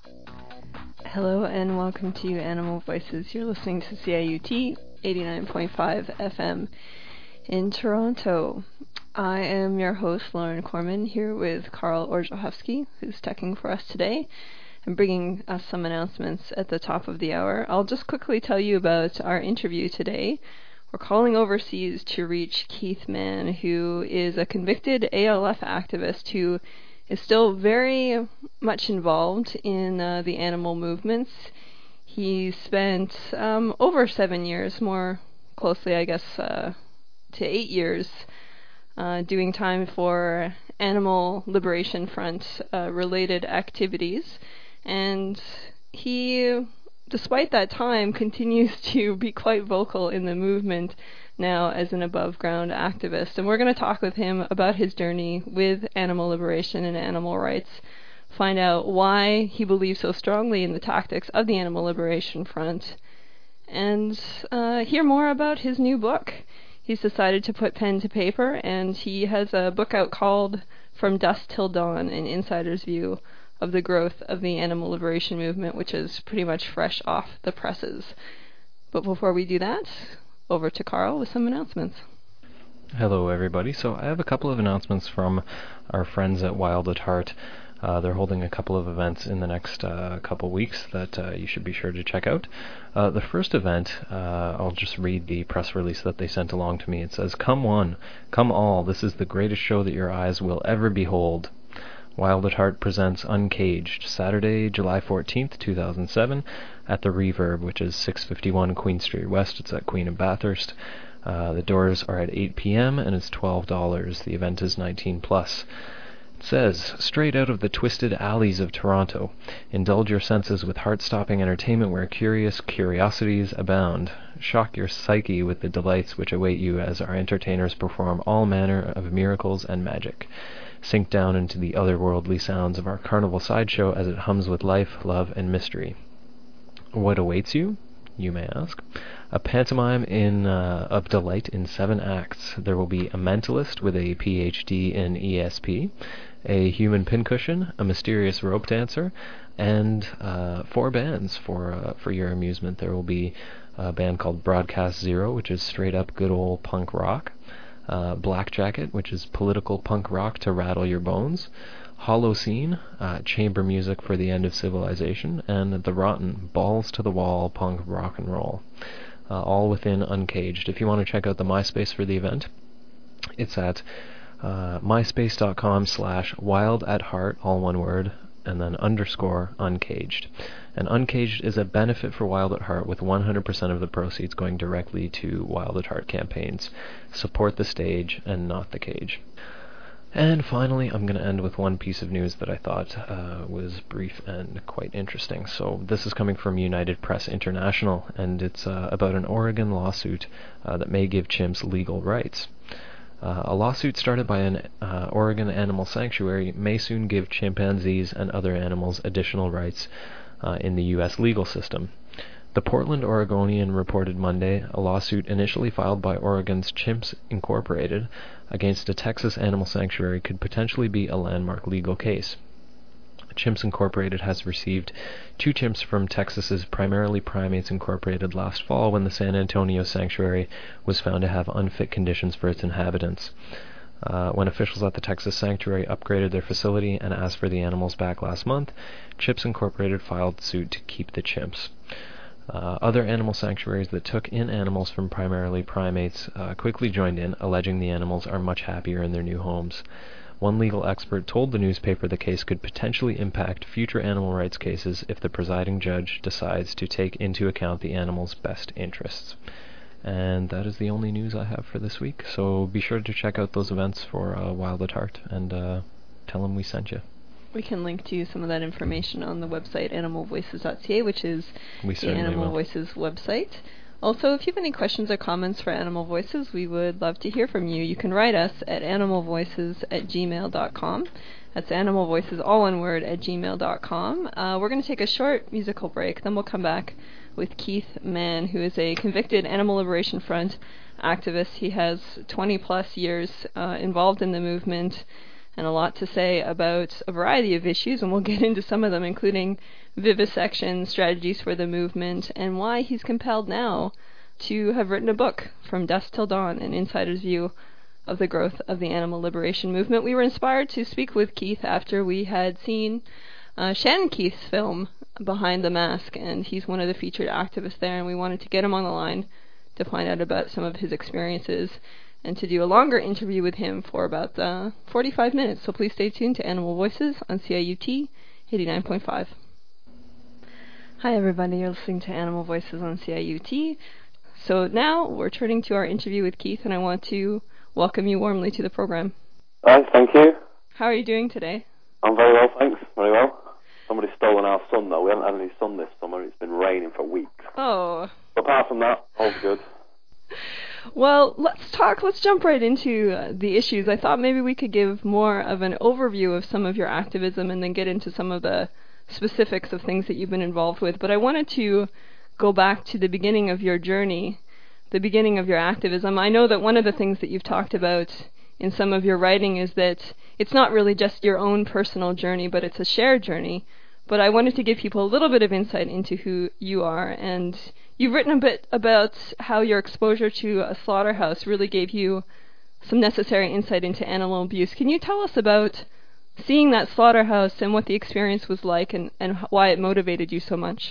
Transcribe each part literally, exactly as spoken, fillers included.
Hello and welcome to Animal Voices. You're listening to C I U T eighty-nine point five F M in Toronto. I am your host, Lauren Corman, here with Carl Orzechowski, who's teching for us today and bringing us some announcements at the top of the hour. I'll just quickly tell you about our interview today. We're calling overseas to reach Keith Mann, who is a convicted A L F activist who is still very much involved in uh, the animal movements. He spent um, over seven years, more closely, I guess, uh, to eight years, uh, doing time for Animal Liberation Front uh, related activities. And he, despite that time, continues to be quite vocal in the movement now as an above-ground activist. And we're going to talk with him about his journey with animal liberation and animal rights, find out why he believes so strongly in the tactics of the Animal Liberation Front, and uh, hear more about his new book. He's decided to put pen to paper, and he has a book out called From Dusk Till Dawn, an insider's view of the growth of the animal liberation movement, which is pretty much fresh off the presses. But before we do that, over to Carl with some announcements. Hello everybody. So I have a couple of announcements from our friends at Wild at Heart. Uh, they're holding a couple of events in the next uh, couple weeks that uh, you should be sure to check out. Uh, the first event, uh, I'll just read the press release that they sent along to me. It says, "Come one, come all, this is the greatest show that your eyes will ever behold. Wild at Heart presents Uncaged, Saturday, July fourteenth, two thousand seven, at the Reverb, which is six fifty-one Queen Street West. It's at Queen and Bathurst. Uh, the doors are at eight p.m. and it's twelve dollars. The event is nineteen plus. It says, "Straight out of the twisted alleys of Toronto, indulge your senses with heart-stopping entertainment where curious curiosities abound. Shock your psyche with the delights which await you as our entertainers perform all manner of miracles and magic. Sink down into the otherworldly sounds of our carnival sideshow as it hums with life, love, and mystery. What awaits you, you may ask? A pantomime in uh, of delight in seven acts. There will be a mentalist with a P H D in E S P, a human pincushion, a mysterious rope dancer, and uh, four bands for uh, for your amusement. There will be a band called Broadcast Zero, which is straight up good old punk rock. Uh, Black Jacket, which is political punk rock to rattle your bones, Hollow Scene, uh, chamber music for the end of civilization, and The Rotten, balls to the wall punk rock and roll, uh, all within Uncaged. If you want to check out the MySpace for the event, it's at uh, myspace.com slash wild at heart, all one word, and then underscore Uncaged. And Uncaged is a benefit for Wild at Heart, with one hundred percent of the proceeds going directly to Wild at Heart campaigns. Support the stage and not the cage. And finally, I'm going to end with one piece of news that I thought uh, was brief and quite interesting. So this is coming from United Press International, and it's uh, about an Oregon lawsuit uh, that may give chimps legal rights. Uh, a lawsuit started by an uh, Oregon animal sanctuary may soon give chimpanzees and other animals additional rights uh, in the U S legal system. The Portland Oregonian reported Monday a lawsuit initially filed by Oregon's Chimps Incorporated against a Texas animal sanctuary could potentially be a landmark legal case. Chimps Incorporated has received two chimps from Texas's Primarily Primates Incorporated last fall when the San Antonio sanctuary was found to have unfit conditions for its inhabitants. Uh, when officials at the Texas sanctuary upgraded their facility and asked for the animals back last month, Chimps Incorporated filed suit to keep the chimps. Uh, other animal sanctuaries that took in animals from Primarily Primates uh, quickly joined in, alleging the animals are much happier in their new homes. One legal expert told the newspaper the case could potentially impact future animal rights cases if the presiding judge decides to take into account the animals' best interests. And that is the only news I have for this week, so be sure to check out those events for uh, Wild at Heart, and uh, tell them we sent you. We can link to some of that information on the website animal voices dot c a, which is we the Animal will. Voices website. Also, if you have any questions or comments for Animal Voices, we would love to hear from you. You can write us at animal voices at gmail dot com. That's Animal Voices, all one word, at gmail dot com. Uh, we're going to take a short musical break, then we'll come back with Keith Mann, who is a convicted Animal Liberation Front activist. He has twenty plus years uh, involved in the movement, and a lot to say about a variety of issues, and we'll get into some of them, including vivisection, strategies for the movement, and why he's compelled now to have written a book, From Dusk Till Dawn, an insider's view of the growth of the animal liberation movement. We were inspired to speak with Keith after we had seen uh, Shannon Keith's film, Behind the Mask, and he's one of the featured activists there, and we wanted to get him on the line to find out about some of his experiences and to do a longer interview with him for about uh, forty-five minutes. So please stay tuned to Animal Voices on C I U T eighty-nine point five. Hi everybody, you're listening to Animal Voices on C I U T. So now we're turning to our interview with Keith, and I want to welcome you warmly to the program. Hi, thank you. How are you doing today? I'm very well, thanks. Very well. Somebody's stolen our sun, though. We haven't had any sun this summer. It's been raining for weeks. Oh. But apart from that, all's good. Well, let's talk, let's jump right into uh, the issues. I thought maybe we could give more of an overview of some of your activism and then get into some of the specifics of things that you've been involved with. But I wanted to go back to the beginning of your journey, the beginning of your activism. I know that one of the things that you've talked about in some of your writing is that it's not really just your own personal journey, but it's a shared journey. But I wanted to give people a little bit of insight into who you are, and you've written a bit about how your exposure to a slaughterhouse really gave you some necessary insight into animal abuse. Can you tell us about seeing that slaughterhouse and what the experience was like, and, and why it motivated you so much?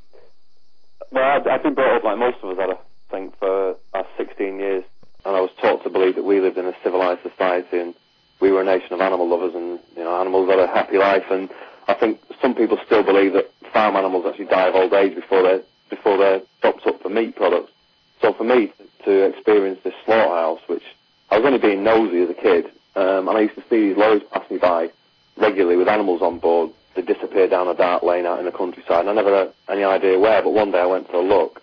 Well, I've, I've been brought up like most of us, I think, for our sixteen years, and I was taught to believe that we lived in a civilized society and we were a nation of animal lovers, and you know, animals had a happy life. And I think some people still believe that farm animals actually die of old age before they're before they're chopped up for meat products. So for me to experience this slaughterhouse, which I was only being nosy as a kid, um, and I used to see these lorries pass me by regularly with animals on board. They disappear down a dark lane out in the countryside, and I never had any idea where. But one day I went for a look,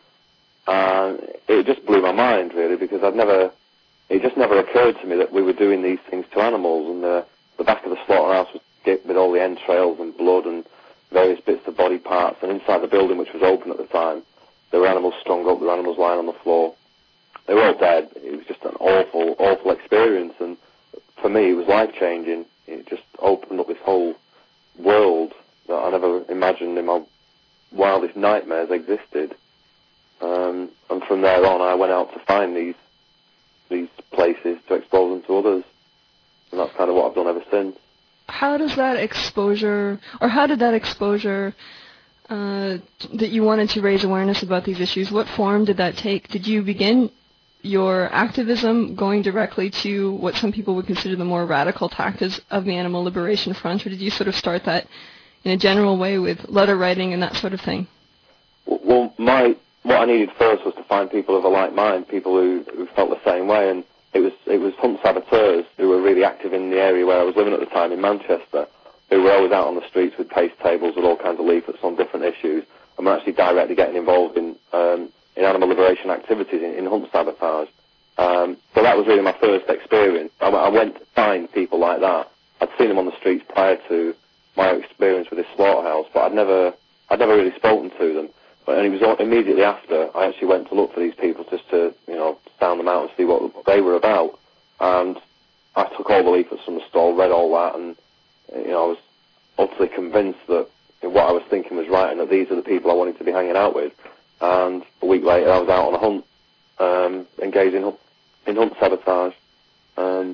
and it just blew my mind really, because I'd never. It just never occurred to me that we were doing these things to animals, and the, the back of the slaughterhouse was dipped with all the entrails and blood and various bits of body parts, and inside the building, which was open at the time, there were animals strung up, there were animals lying on the floor. They were all dead. It was just an awful, awful experience, and for me it was life-changing. It just opened up this whole world that I never imagined in my wildest nightmares existed. Um, and from there on, I went out to find these these places to expose them to others, and that's kind of what I've done ever since. How does that exposure, or how did that exposure uh, that you wanted to raise awareness about these issues, what form did that take? Did you begin your activism going directly to what some people would consider the more radical tactics of the Animal Liberation Front, or did you sort of start that in a general way with letter writing and that sort of thing? Well, my what I needed first was to find people of a like mind, people who, who felt the same way, and it was it was hunt saboteurs who were really active in the area where I was living at the time in Manchester, who were always out on the streets with paste tables with all kinds of leaflets on different issues, and were actually directly getting involved in um, in animal liberation activities, in, in hunt sabotage. Um, so that was really my first experience. I, I went to find people like that. I'd seen them on the streets prior to my experience with this slaughterhouse, but I'd never I'd never really spoken to them. And it was immediately after I actually went to look for these people, just to, you know, sound them out and see what, what they were about. And I took all the leaflets from the stall, read all that, and, you know, I was utterly convinced that what I was thinking was right, and that these are the people I wanted to be hanging out with. And a week later, I was out on a hunt, um, engaged in, in hunt sabotage. Um,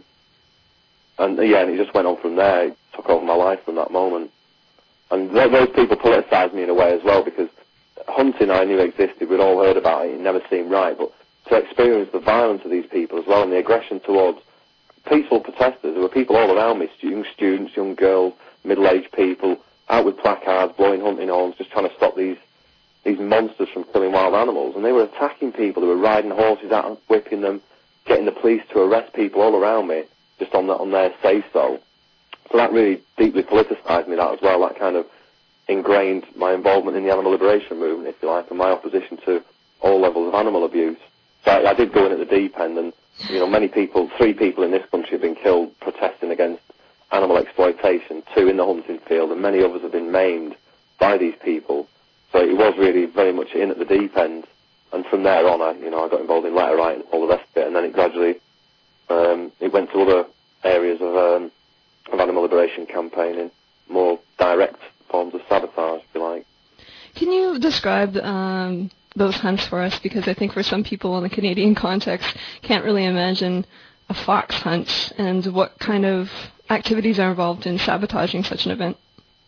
and, yeah, and it just went on from there. It took over my life from that moment. And th- those people politicised me in a way as well, because hunting I knew existed, we'd all heard about it, it never seemed right, but to experience the violence of these people as well, and the aggression towards peaceful protesters, there were people all around me, young students, young girls, middle-aged people, out with placards, blowing hunting horns, just trying to stop these these monsters from killing wild animals, and they were attacking people, they were riding horses out and whipping them, getting the police to arrest people all around me, just on, the, on their say-so. So that really deeply politicised me, that as well, that kind of ingrained my involvement in the animal liberation movement, if you like, and my opposition to all levels of animal abuse. So I, I did go in at the deep end, and, you know, many people, three people in this country have been killed protesting against animal exploitation, two in the hunting field, and many others have been maimed by these people. So it was really very much in at the deep end, and from there on, I, you know, I got involved in letter writing and all the rest of it, and then it gradually, um, it went to other areas of, um, of animal liberation campaigning, more direct forms of sabotage, if you like. Can you describe um, those hunts for us? Because I think for some people in the Canadian context can't really imagine a fox hunt, and what kind of activities are involved in sabotaging such an event.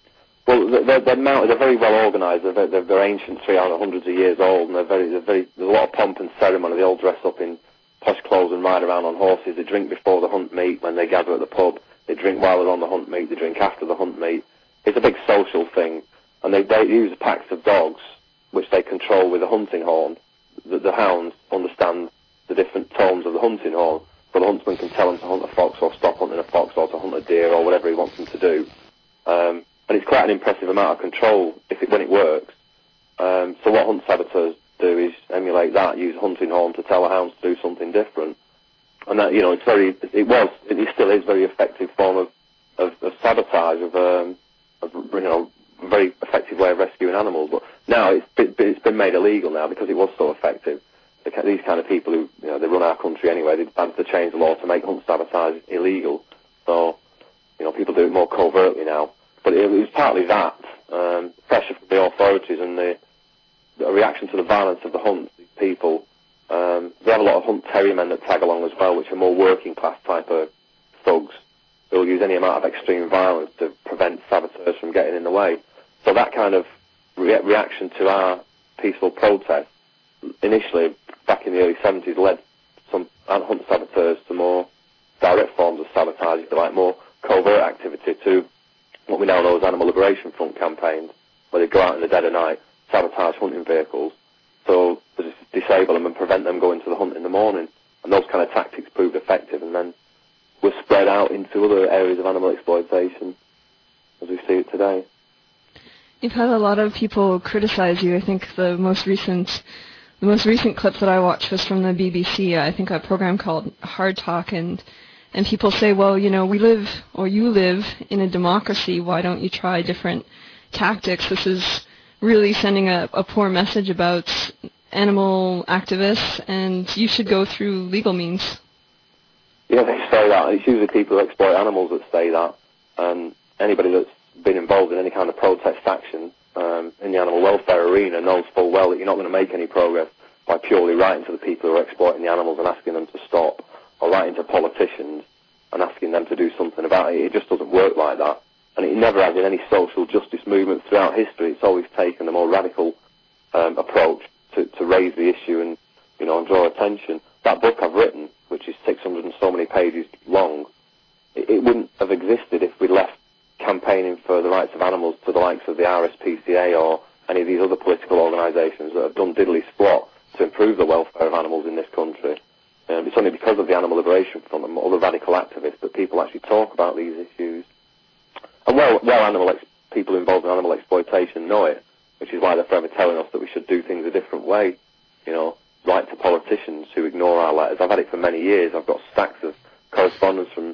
Well, they're, they're, mounted, they're very well organised. They're, they're, they're ancient, three hundreds of years old, and they're very, they're very, there's a lot of pomp and ceremony. They all dress up in posh clothes and ride around on horses. They drink before the hunt meet when they gather at the pub. They drink while they're on the hunt meet. They drink after the hunt meet. It's a big social thing, and they, they use packs of dogs, which they control with a hunting horn. The, the hounds understand the different tones of the hunting horn, so the huntsman can tell them to hunt a fox or stop hunting a fox or to hunt a deer or whatever he wants them to do. Um, and it's quite an impressive amount of control if it, when it works. Um, so what hunt saboteurs do is emulate that, use a hunting horn to tell a hound to do something different. And that, you know, it's very, it was, it still is a very effective form of, of, of sabotage, of, um, of, you know, a very effective way of rescuing animals. But now it's been, it's been made illegal now because it was so effective. The, these kind of people who, you know, they run our country anyway, they decided to change the law to make hunt sabotage illegal. So, you know, people do it more covertly now. But it, it was partly that, um, pressure from the authorities and the, the reaction to the violence of the hunt. These people, um, they have a lot of hunt terrier men that tag along as well, which are more working class type of thugs who will use any amount of extreme violence to prevent saboteurs from getting in the way. So that kind of re- reaction to our peaceful protest, initially back in the early seventies, led some hunt saboteurs to more direct forms of sabotage, if you like, more covert activity, to what we now know as Animal Liberation Front campaigns, where they go out in the dead of night, sabotage hunting vehicles, so to just disable them and prevent them going to the hunt in the morning. And those kind of tactics proved effective, and then were spread out into other areas of animal exploitation as we see it today. You've had a lot of people criticize you. I think the most recent the most recent clip that I watched was from the B B C, I think a program called Hard Talk, and and people say, well, you know, we live, or you live, in a democracy. Why don't you try different tactics? This is really sending a, a poor message about animal activists, and you should go through legal means. Yeah, they say that. It's usually people who exploit animals that say that, and anybody that's been involved in any kind of protest action um, in the animal welfare arena knows full well that you're not going to make any progress by purely writing to the people who are exploiting the animals and asking them to stop, or writing to politicians and asking them to do something about it. It just doesn't work like that. And it never has in any social justice movement throughout history. It's always taken the more radical um, approach to, to raise the issue and, you know, and draw attention. That book I've written, which is six hundred and so many pages long, it, it wouldn't have existed if we left campaigning for the rights of animals to the likes of the R S P C A or any of these other political organisations that have done diddly squat to improve the welfare of animals in this country. Um, it's only because of the Animal Liberation Front and other radical activists that people actually talk about these issues. And well, well animal ex- people involved in animal exploitation know it, which is why they're forever telling us that we should do things a different way. You know, write to politicians who ignore our letters. I've had it for many years. I've got stacks of correspondence from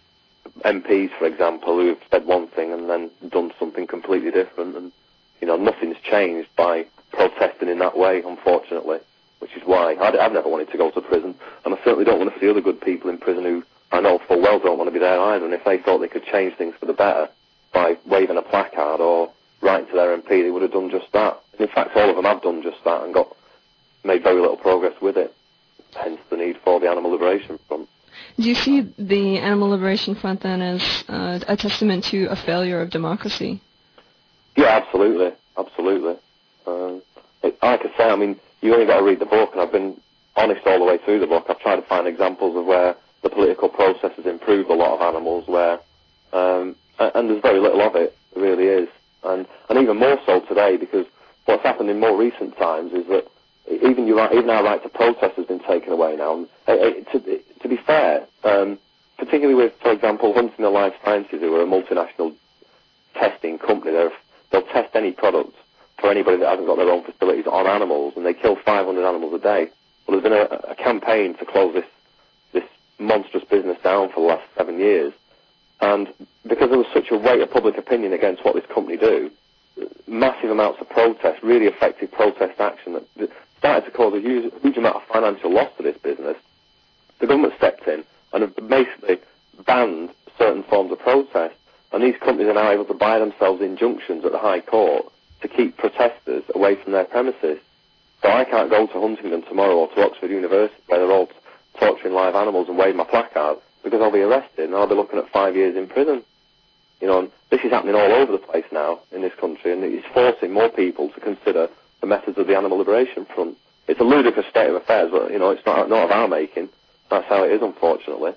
M Ps, for example, who have said one thing and then done something completely different. And, you know, nothing's changed by protesting in that way, unfortunately, which is why I'd, I've never wanted to go to prison. And I certainly don't want to see other good people in prison who I know full well don't want to be there either. And if they thought they could change things for the better by waving a placard or writing to their M P, they would have done just that. And in fact, all of them have done just that and got made very little progress with it, hence the need for the Animal Liberation Front. Do you see the Animal Liberation Front then as uh, a testament to a failure of democracy? Yeah, absolutely, absolutely. Um, it, like I say, I mean, you only got to read the book, and I've been honest all the way through the book. I've tried to find examples of where the political process has improved a lot of animals, where, um, and, and there's very little of it, there really is. And, and even more so today, because what's happened in more recent times is that even your, even our right to protest has been taken away now. And, uh, to, to be fair, um, particularly with, for example, Huntsman Life Sciences, who are a multinational testing company, they're, they'll test any product for anybody that hasn't got their own facilities on animals, and they kill five hundred animals a day. Well, there's been a, a campaign to close this this monstrous business down for the last seven years, and because there was such a weight of public opinion against what this company do, massive amounts of protest, really effective protest action that started to cause a huge, huge amount of financial loss to this business. The government stepped in and have basically banned certain forms of protest. And these companies are now able to buy themselves injunctions at the High Court to keep protesters away from their premises. So I can't go to Huntingdon tomorrow or to Oxford University where they're all torturing live animals and wave my placard because I'll be arrested and I'll be looking at five years in prison. You know, and this is happening all over the place now in this country, and it's forcing more people to consider the methods of the Animal Liberation Front. It's a ludicrous state of affairs, but, you know, it's not, not of our making. That's how it is, unfortunately.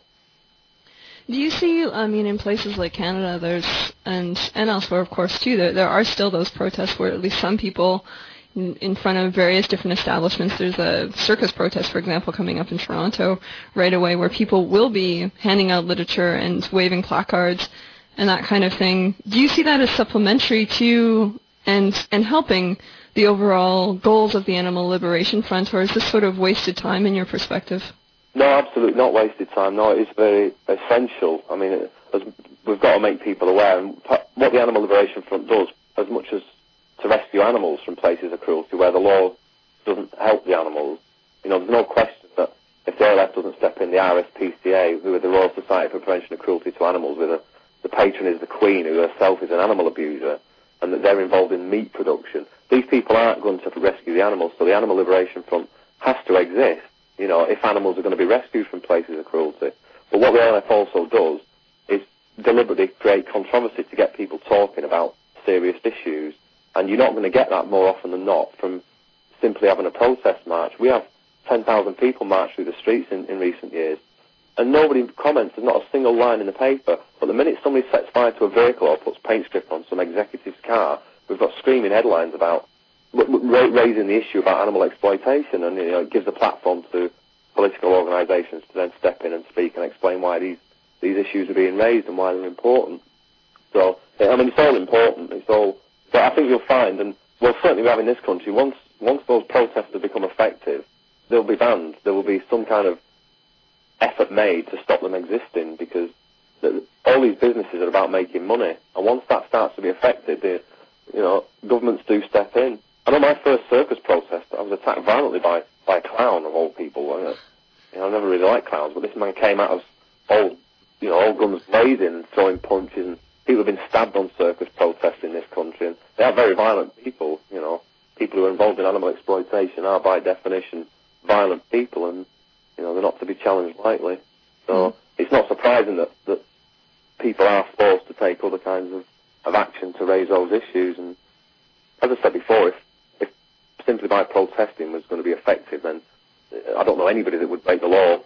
Do you see, I mean, in places like Canada, there's, and, and elsewhere, of course, too, there, there are still those protests where at least some people in, in front of various different establishments, there's a circus protest, for example, coming up in Toronto right away where people will be handing out literature and waving placards and that kind of thing. Do you see that as supplementary to and and helping the overall goals of the Animal Liberation Front, or is this sort of wasted time in your perspective? No, absolutely not wasted time. No, it's very essential. I mean, it, as we've got to make people aware. And what the Animal Liberation Front does, as much as to rescue animals from places of cruelty where the law doesn't help the animals, you know, there's no question that if the A L F doesn't step in, the R S P C A, who are the Royal Society for Prevention of Cruelty to Animals, with a, the patron is the Queen, who herself is an animal abuser, and that they're involved in meat production. These people aren't going to rescue the animals, so the Animal Liberation Front has to exist, you know, if animals are going to be rescued from places of cruelty. But what the A L F also does is deliberately create controversy to get people talking about serious issues, and you're not going to get that more often than not from simply having a protest march. We have ten thousand people march through the streets in, in recent years, and nobody comments. There's not a single line in the paper. But the minute somebody sets fire to a vehicle or puts paint strip on some executive's car, we've got screaming headlines about raising the issue about animal exploitation, and, you know, it gives a platform to political organisations to then step in and speak and explain why these these issues are being raised and why they're important. So, I mean, it's all important. It's all. But I think you'll find, and we'll certainly have in this country, once once those protests have become effective, they'll be banned. There will be some kind of effort made to stop them existing, because the, all these businesses are about making money, and once that starts to be affected, the, you know, governments do step in. I know my first circus protest, I was attacked violently by, by a clown of all people. And, uh, you know, I never really liked clowns, but this man came out of all, you know, all guns blazing and throwing punches, and people have been stabbed on circus protests in this country, and they are very violent people. You know, people who are involved in animal exploitation are by definition violent people, and, you know, they're not to be challenged lightly. So mm. it's not surprising that, that people are forced to take other kinds of, of action to raise those issues. And as I said before, if, if simply by protesting was going to be effective, then I don't know anybody that would break the law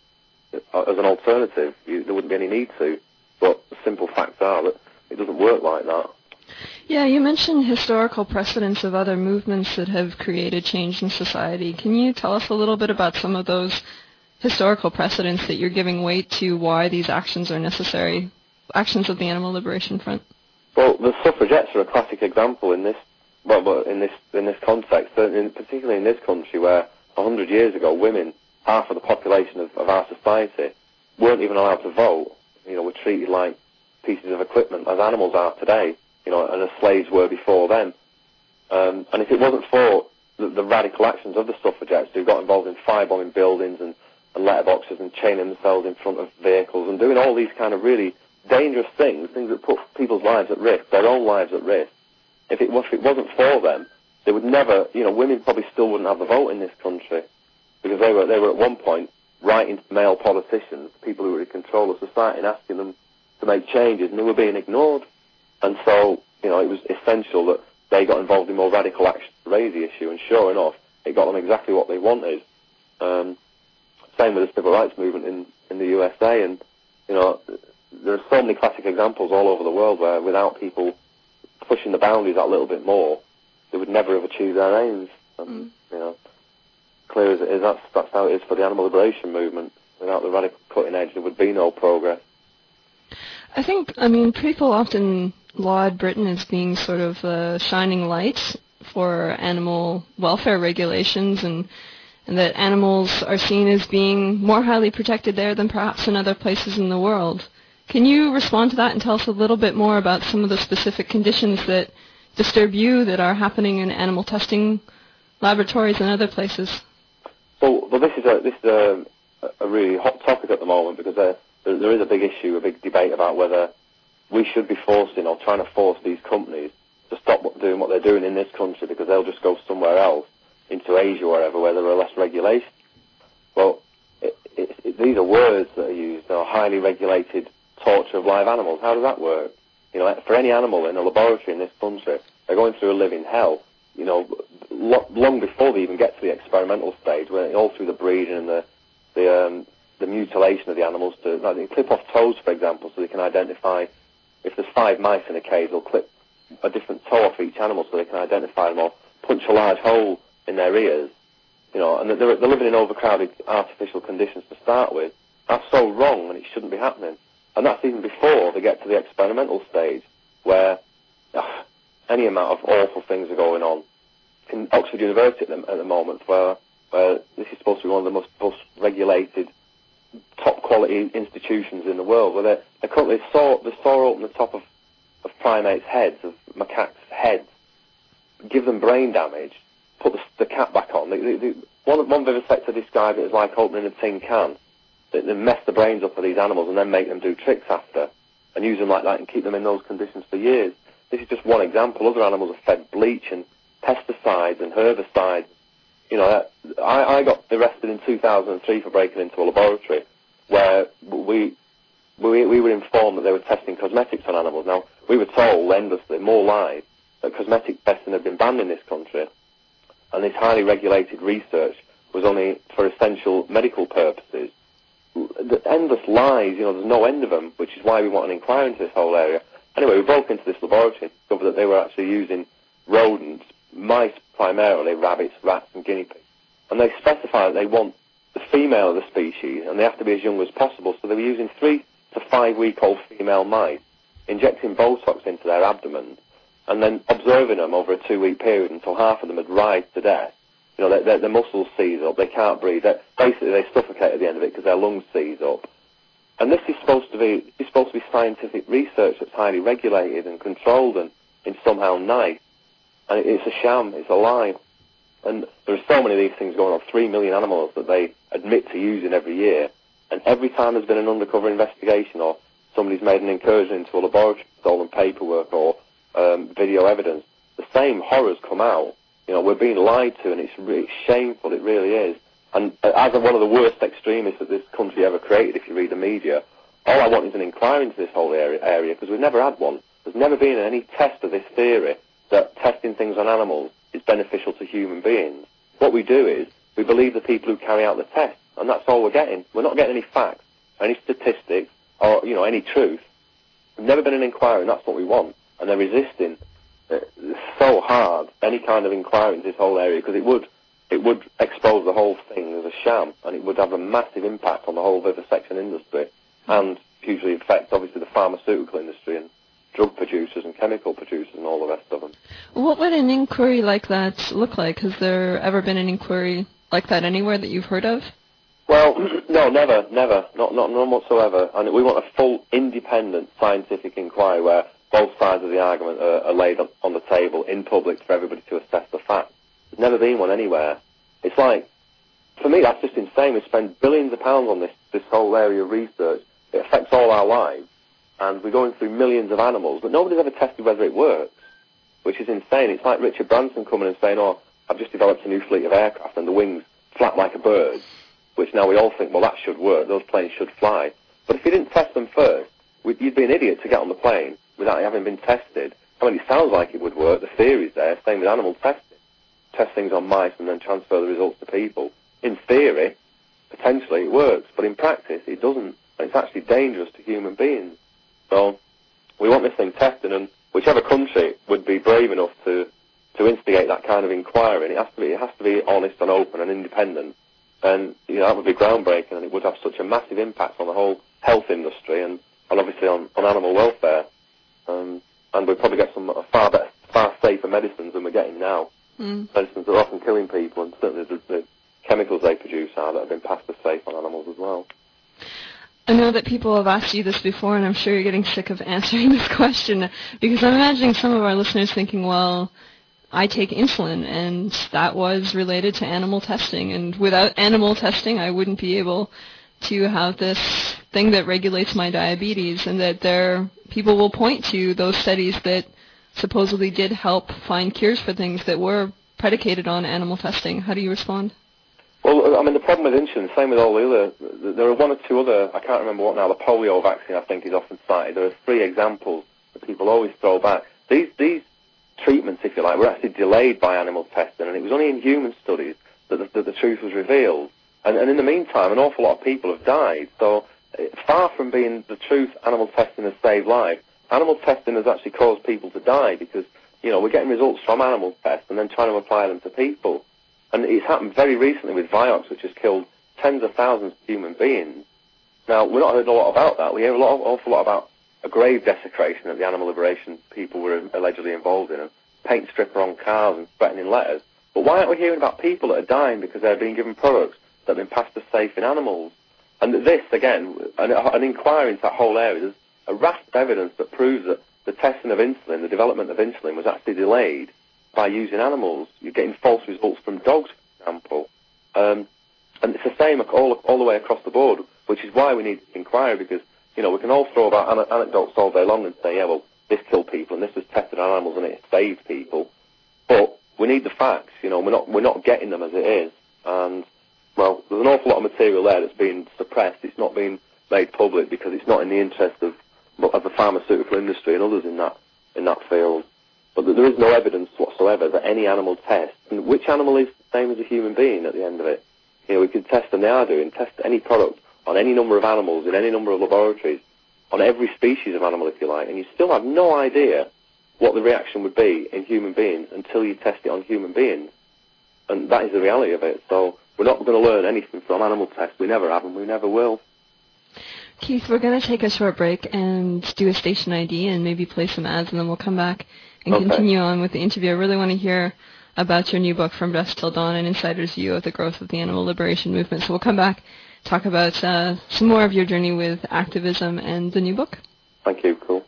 as an alternative. You, there wouldn't be any need to. But the simple facts are that it doesn't work like that. Yeah, you mentioned historical precedents of other movements that have created change in society. Can you tell us a little bit about some of those historical precedents that you're giving weight to, why these actions are necessary, actions of the Animal Liberation Front? Well, the suffragettes are a classic example in this, well, in this in this context, in, particularly in this country where a hundred years ago, women, half of the population of, of our society, weren't even allowed to vote. You know, were treated like pieces of equipment, as animals are today, you know, and as slaves were before then. Um, and if it wasn't for the, the radical actions of the suffragettes, who got involved in firebombing buildings and, and letterboxes and chaining themselves in front of vehicles and doing all these kind of really dangerous things, things that put people's lives at risk, their own lives at risk, if it, if it wasn't for them, they would never, you know, women probably still wouldn't have the vote in this country, because they were, they were at one point writing to male politicians, people who were in control of society, and asking them to make changes, and they were being ignored. And so, you know, it was essential that they got involved in more radical action to raise the issue, and sure enough, it got them exactly what they wanted. Um, same with the civil rights movement in, in the U S A, and, you know, there are so many classic examples all over the world where without people pushing the boundaries that little bit more, they would never have achieved their aims. And, mm. you know, clear as it is, that's, that's how it is for the Animal Liberation Movement. Without the radical cutting edge, there would be no progress. I think, I mean, people often laud Britain as being sort of a shining light for animal welfare regulations, and, and that animals are seen as being more highly protected there than perhaps in other places in the world. Can you respond to that and tell us a little bit more about some of the specific conditions that disturb you that are happening in animal testing laboratories and other places? Well, well this is a this is a, a really hot topic at the moment, because uh, there, there is a big issue, a big debate about whether we should be forcing or trying to force these companies to stop doing what they're doing in this country because they'll just go somewhere else, into Asia or wherever, where there are less regulations. Well, it, it, it, these are words that are used, you know, highly regulated torture of live animals. How does that work? You know, for any animal in a laboratory in this country, they're going through a living hell, you know, lo- long before they even get to the experimental stage, where all through the breeding and the the, um, the mutilation of the animals to, like, they clip off toes, for example, so they can identify, if there's five mice in a cage, they'll clip a different toe off each animal so they can identify them, or punch a large hole in their ears, you know, and they're, they're living in overcrowded artificial conditions to start with. That's so wrong, and it shouldn't be happening. And that's even before they get to the experimental stage, where uh, any amount of awful things are going on. In Oxford University at the, at the moment, where, where this is supposed to be one of the most, most regulated, top-quality institutions in the world, where they're, they're currently saw, they saw open the top of, of primates' heads, of macaques' heads, give them brain damage, put the, the cap back on. They, they, they, one, one vivisector described it as like opening a tin can. They, they mess the brains up of these animals and then make them do tricks after, and use them like that and keep them in those conditions for years. This is just one example. Other animals are fed bleach and pesticides and herbicides. You know, I, I got arrested in two thousand three for breaking into a laboratory where we, we we were informed that they were testing cosmetics on animals. Now, we were told endlessly, more live, that cosmetic testing had been banned in this country, and this highly regulated research was only for essential medical purposes. The endless lies, you know, there's no end of them, which is why we want an inquiry into this whole area. Anyway, we broke into this laboratory and discovered that they were actually using rodents, mice primarily, rabbits, rats and guinea pigs. And they specify that they want the female of the species, and they have to be as young as possible, so they were using three to five-week-old female mice, injecting Botox into their abdomen, and then observing them over a two-week period until half of them had writhed to death. You know, their, their, their muscles seize up, they can't breathe. They're, basically, they suffocate at the end of it because their lungs seize up. And this is supposed to be is supposed to be scientific research that's highly regulated and controlled and, and somehow nice. And it, it's a sham, it's a lie. And there are so many of these things going on, three million animals that they admit to using every year. And every time there's been an undercover investigation or somebody's made an incursion into a laboratory, stolen paperwork or um, video evidence, the same horrors come out. You know, we're being lied to, and it's really shameful, it really is. And as one of the worst extremists that this country ever created, if you read the media, all I want is an inquiry into this whole area, because we've never had one. There's never been any test of this theory that testing things on animals is beneficial to human beings. What we do is, we believe the people who carry out the tests, and that's all we're getting. We're not getting any facts, any statistics, or, you know, any truth. There's never been an inquiry, and that's what we want. And they're resisting uh, so hard any kind of inquiry into this whole area, because it would it would expose the whole thing as a sham, and it would have a massive impact on the whole vivisection industry, and hugely affect, obviously, the pharmaceutical industry and drug producers and chemical producers and all the rest of them. What would an inquiry like that look like? Has there ever been an inquiry like that anywhere that you've heard of? Well, no, never, never, not, not none whatsoever. And we want a full, independent scientific inquiry where both sides of the argument are, are laid on, on the table in public for everybody to assess the facts. There's never been one anywhere. It's like, for me, that's just insane. We spend billions of pounds on this, this whole area of research. It affects all our lives, and we're going through millions of animals, but nobody's ever tested whether it works, which is insane. It's like Richard Branson coming and saying, oh, I've just developed a new fleet of aircraft, and the wings flap like a bird, which now we all think, well, that should work. Those planes should fly. But if you didn't test them first, you'd be an idiot to get on the plane without having been tested. I mean, it sounds like it would work. The theory's there. Same with animal testing. Test things on mice and then transfer the results to people. In theory, potentially it works, but in practice it doesn't. And it's actually dangerous to human beings. So we want this thing tested, and whichever country would be brave enough to, to instigate that kind of inquiry, and it has to be it has to be honest and open and independent, then, you know, that would be groundbreaking, and it would have such a massive impact on the whole health industry and, and obviously on, on animal welfare. Um, and we'd probably get some far better, far safer medicines than we're getting now. Mm. Medicines that are often killing people, and certainly the, the chemicals they produce are that have been passed as safe on animals as well. I know that people have asked you this before, and I'm sure you're getting sick of answering this question, because I'm imagining some of our listeners thinking, well, I take insulin, and that was related to animal testing, and without animal testing I wouldn't be able to have this thing that regulates my diabetes, and that there people will point to those studies that supposedly did help find cures for things that were predicated on animal testing. How do you respond? Well, I mean, the problem with insulin, same with all the other, there are one or two other, I can't remember what now, the polio vaccine I think is often cited. There are three examples that people always throw back. These, these treatments, if you like, were actually delayed by animal testing, and it was only in human studies that the, that the truth was revealed. And, and in the meantime, an awful lot of people have died. So far from being the truth, animal testing has saved lives. Animal testing has actually caused people to die because, you know, we're getting results from animal tests and then trying to apply them to people. And it's happened very recently with Vioxx, which has killed tens of thousands of human beings. Now, we've not heard a lot about that. We hear a lot, awful lot about a grave desecration that the animal liberation people were allegedly involved in, and paint stripper on cars and threatening letters. But why aren't we hearing about people that are dying because they're being given products that have been passed as safe in animals? And this, again, an, an inquiry into that whole area, there's a raft of evidence that proves that the testing of insulin, the development of insulin, was actually delayed by using animals. You're getting false results from dogs, for example. Um, and it's the same all, all the way across the board, which is why we need this inquiry, because, you know, we can all throw about an- anecdotes all day long and say, yeah, well, this killed people and this was tested on animals and it saved people. But we need the facts, you know, we're not, we're not getting them as it is. And, well, there's an awful lot of material there that's being suppressed. It's not being made public because it's not in the interest of, of the pharmaceutical industry and others in that, in that field. But there is no evidence whatsoever that any animal test, and which animal is the same as a human being at the end of it? You know, we could test, and they are doing, test any product on any number of animals in any number of laboratories, on every species of animal, if you like, and you still have no idea what the reaction would be in human beings until you test it on human beings. And that is the reality of it. So we're not going to learn anything from animal tests. We never have, and we never will. Keith, we're going to take a short break and do a station I D and maybe play some ads, and then we'll come back and okay. continue on with the interview. I really want to hear about your new book, From Dusk Till Dawn, an insider's view of the growth of the animal liberation movement. So we'll come back, talk about uh, some more of your journey with activism and the new book. Thank you. Cool.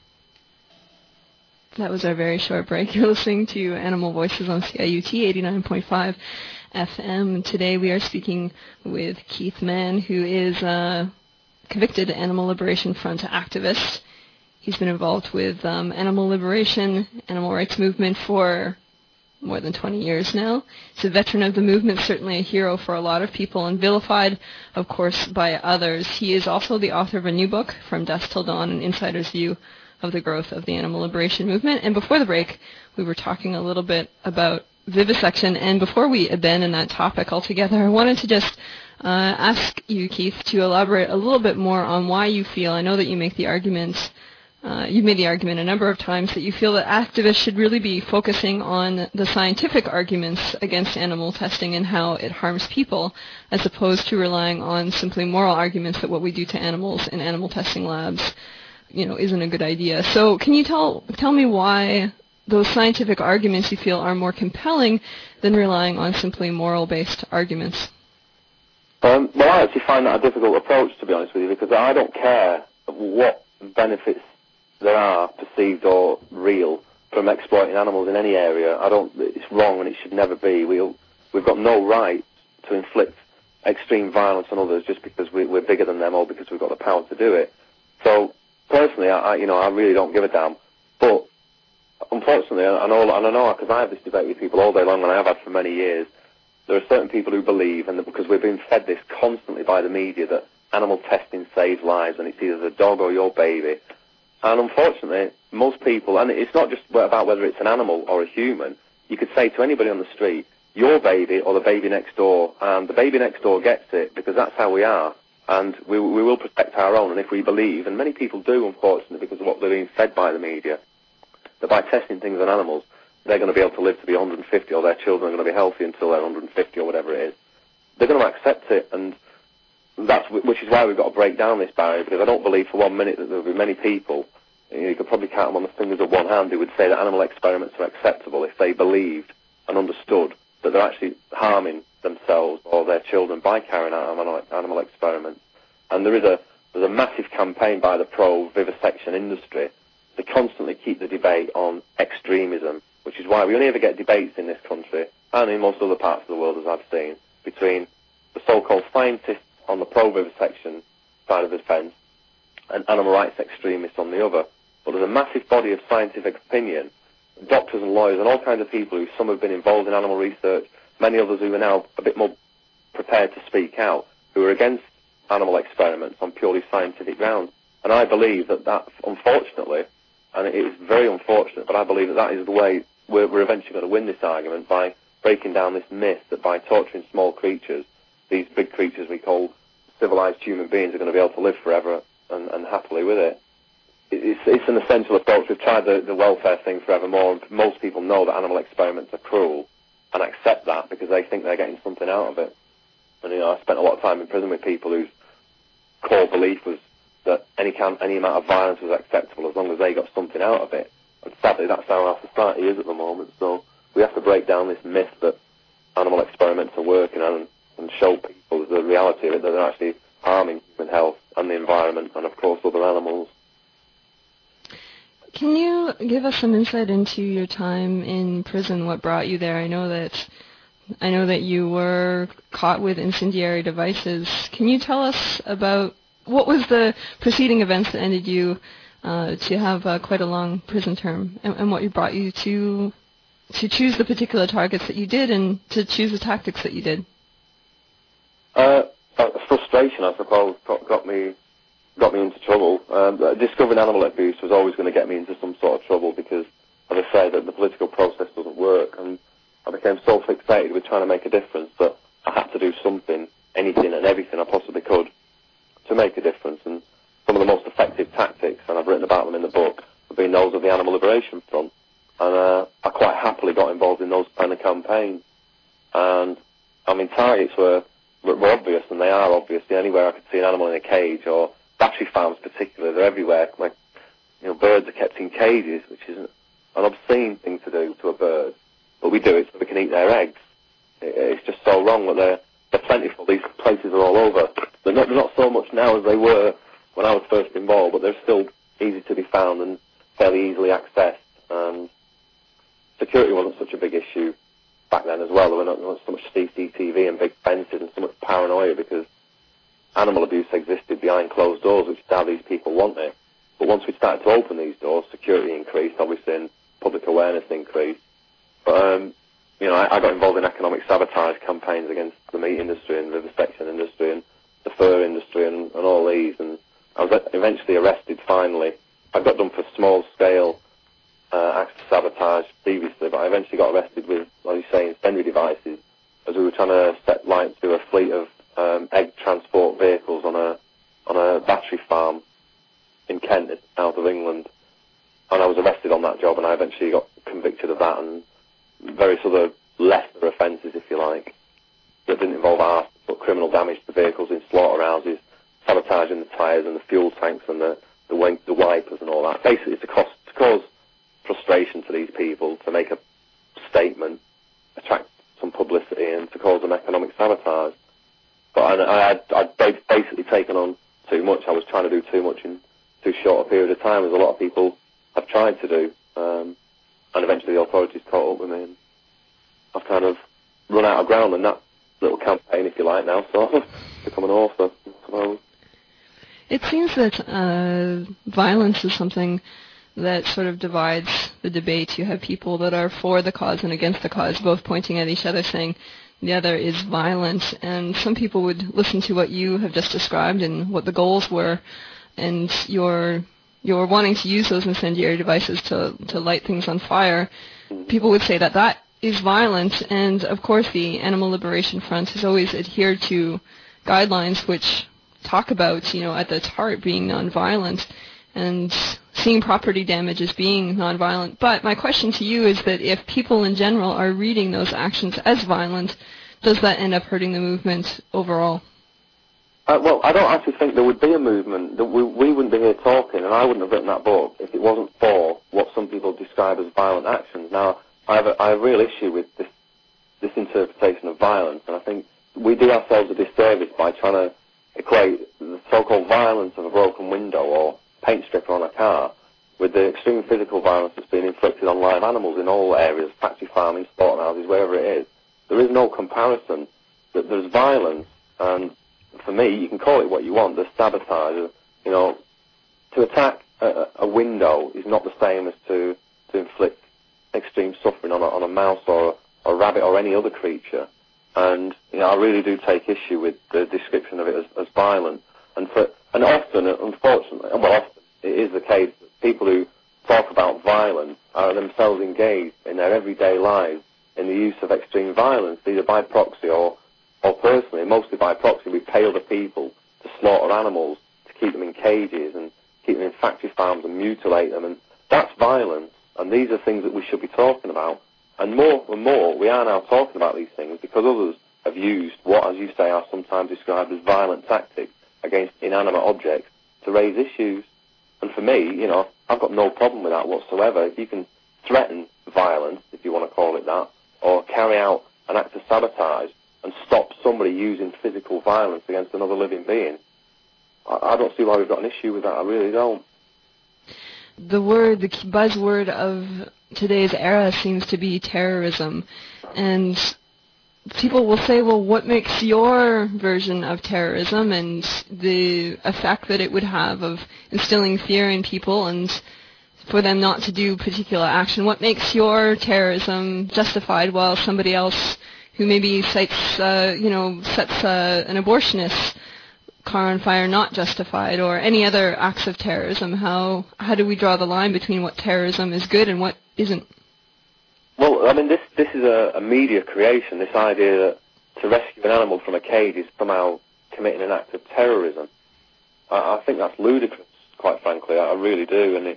That was our very short break. You're listening to Animal Voices on C I U T eighty-nine point five F M. Today we are speaking with Keith Mann, who is a convicted Animal Liberation Front activist. He's been involved with um, animal liberation, animal rights movement for more than twenty years now. He's a veteran of the movement, certainly a hero for a lot of people, and vilified, of course, by others. He is also the author of a new book, From Dusk Till Dawn, an insider's view of the growth of the animal liberation movement. And before the break, we were talking a little bit about vivisection. And before we abandon that topic altogether, I wanted to just uh, ask you, Keith, to elaborate a little bit more on why you feel, I know that you make the argument Uh, you've made the argument a number of times that you feel that activists should really be focusing on the scientific arguments against animal testing and how it harms people, as opposed to relying on simply moral arguments that what we do to animals in animal testing labs, you know, isn't a good idea. So can you tell tell me why those scientific arguments you feel are more compelling than relying on simply moral-based arguments? Um, well, I actually find that a difficult approach, to be honest with you, because I don't care what benefits there are perceived or real from exploiting animals in any area. I don't. It's wrong, and it should never be. We'll, we've got no right to inflict extreme violence on others just because we, we're bigger than them or because we've got the power to do it. So personally, I, I you know I really don't give a damn. But unfortunately, I know, and I know because I have this debate with people all day long, and I have had for many years. There are certain people who believe, and because we're being fed this constantly by the media, that animal testing saves lives, and it's either the dog or your baby. And unfortunately, most people, and it's not just about whether it's an animal or a human, you could say to anybody on the street, your baby or the baby next door, and the baby next door gets it because that's how we are, and we, we will protect our own. And if we believe, and many people do, unfortunately, because of what they're being fed by the media, that by testing things on animals, they're going to be able to live to be one hundred fifty, or their children are going to be healthy until they're one hundred fifty or whatever it is, they're going to accept it. And that's which is why we've got to break down this barrier, because I don't believe for one minute that there will be many people, you know, you could probably count them on the fingers of one hand, who would say that animal experiments are acceptable if they believed and understood that they're actually harming themselves or their children by carrying out animal, animal experiments. And there is a there's a massive campaign by the pro-vivisection industry to constantly keep the debate on extremism, which is why we only ever get debates in this country and in most other parts of the world, as I've seen, between the so-called scientists on the pro-vivisection side of the fence and animal rights extremists on the other. But there's a massive body of scientific opinion, doctors and lawyers and all kinds of people who some have been involved in animal research, many others who are now a bit more prepared to speak out, who are against animal experiments on purely scientific grounds. And I believe that that, unfortunately, and it is very unfortunate, but I believe that that is the way we're, we're eventually going to win this argument, by breaking down this myth that by torturing small creatures, these big creatures we call civilized human beings are going to be able to live forever and, and happily with it. It's, it's an essential approach. We've tried the, the welfare thing forevermore, and most people know that animal experiments are cruel and accept that because they think they're getting something out of it. And, you know, I spent a lot of time in prison with people whose core belief was that any kind, any amount of violence was acceptable as long as they got something out of it. And sadly, that's how our society is at the moment. So we have to break down this myth that animal experiments are working and, and show people the reality of it, that they're actually harming human health and the environment and, of course, other animals. Can you give us some insight into your time in prison? What brought you there? I know that I know that you were caught with incendiary devices. Can you tell us about what was the preceding events that ended you uh, to have uh, quite a long prison term, and, and what you brought you to to choose the particular targets that you did and to choose the tactics that you did? Uh, frustration, I suppose, got, got me. got me into trouble. Um, discovering animal abuse was always going to get me into some sort of trouble because, as I say, that the political process doesn't work, and I became so fixated with trying to make a difference that I had to do something, anything and everything I possibly could to make a difference. And some of the most effective tactics, and I've written about them in the book, have been those of the Animal Liberation Front. And uh, I quite happily got involved in those kind of campaigns. And, I mean, targets were, were obvious, and they are obvious. Anywhere I could see an animal in a cage, or battery farms particularly, they're everywhere. Like, you know, birds are kept in cages, which is an obscene thing to do to a bird. But we do it so we can eat their eggs. It, it's just so wrong that they're, they're plentiful. These places are all over. They're not, they're not so much now as they were when I was first involved, but they're still easy to be found and fairly easily accessed. And security wasn't such a big issue back then as well. There were not, not so much C C T V and big fences and so much paranoia because animal abuse existed behind closed doors, which is how these people want it. But once we started to open these doors, security increased, obviously, and public awareness increased. But, um, you know, I, I got involved in economic sabotage campaigns against the meat industry and the vivisection industry and the fur industry and, and all these. And I was eventually arrested, finally. I got done for small-scale uh, acts of sabotage previously, but I eventually got arrested with, like you say, incendiary devices, as we were trying to set light to a fleet of Um, egg transport vehicles on a on a battery farm in Kent, south of England, and I was arrested on that job, and I eventually got convicted of that and various other lesser offences, if you like, that didn't involve arson, but criminal damage to vehicles in slaughterhouses, sabotaging the tyres and the fuel tanks and the the, wi- the wipers and all that. Basically, to, cost, to cause frustration to these people, to make a statement, attract some publicity, and to cause them economic sabotage. But I, I, I'd basically taken on too much. I was trying to do too much in too short a period of time, as a lot of people have tried to do. Um, and eventually the authorities caught up with me, and I've kind of run out of ground in that little campaign, if you like, now. So I've become an author, I suppose. It seems that uh, violence is something that sort of divides the debate. You have people that are for the cause and against the cause, both pointing at each other saying the other is violent, and some people would listen to what you have just described and what the goals were, and your your wanting to use those incendiary devices to to light things on fire. People would say that that is violent, and of course the Animal Liberation Front has always adhered to guidelines which talk about, you know, at its heart being nonviolent and seeing property damage as being nonviolent. But my question to you is that if people in general are reading those actions as violent, does that end up hurting the movement overall? Uh, well, I don't actually think there would be a movement. That we, we wouldn't be here talking, and I wouldn't have written that book if it wasn't for what some people describe as violent actions. Now, I have a, I have a real issue with this, this interpretation of violence, and I think we do ourselves a disservice by trying to equate the so-called violence of a broken window or paint stripper on a car with the extreme physical violence that's being inflicted on live animals in all areas, factory farming, slaughterhouses, wherever it is. There is no comparison. That there's violence, and for me, you can call it what you want, the sabotage. You know, to attack a, a window is not the same as to, to inflict extreme suffering on a, on a mouse or a, a rabbit or any other creature. And, you know, I really do take issue with the description of it as, as violent. And for, and often, unfortunately, well, often it is the case that people who talk about violence are themselves engaged in their everyday lives in the use of extreme violence, either by proxy or, or personally, mostly by proxy. We pay other people to slaughter animals, to keep them in cages and keep them in factory farms and mutilate them. And that's violence. And these are things that we should be talking about. And more and more, we are now talking about these things because others have used what, as you say, are sometimes described as violent tactics against inanimate objects to raise issues. And for me, you know, I've got no problem with that whatsoever. If you can threaten violence, if you want to call it that, or carry out an act of sabotage and stop somebody using physical violence against another living being, I, I don't see why we've got an issue with that. I really don't. The word, the buzzword of today's era seems to be terrorism. And people will say, well, what makes your version of terrorism and the effect that it would have of instilling fear in people and for them not to do particular action? What makes your terrorism justified while somebody else who maybe cites, uh, you know, sets uh, an abortionist car on fire not justified, or any other acts of terrorism? How how do we draw the line between what terrorism is good and what isn't? Well, I mean, this this is a, a media creation, this idea that to rescue an animal from a cage is somehow committing an act of terrorism. I, I think that's ludicrous, quite frankly. I, I really do, and it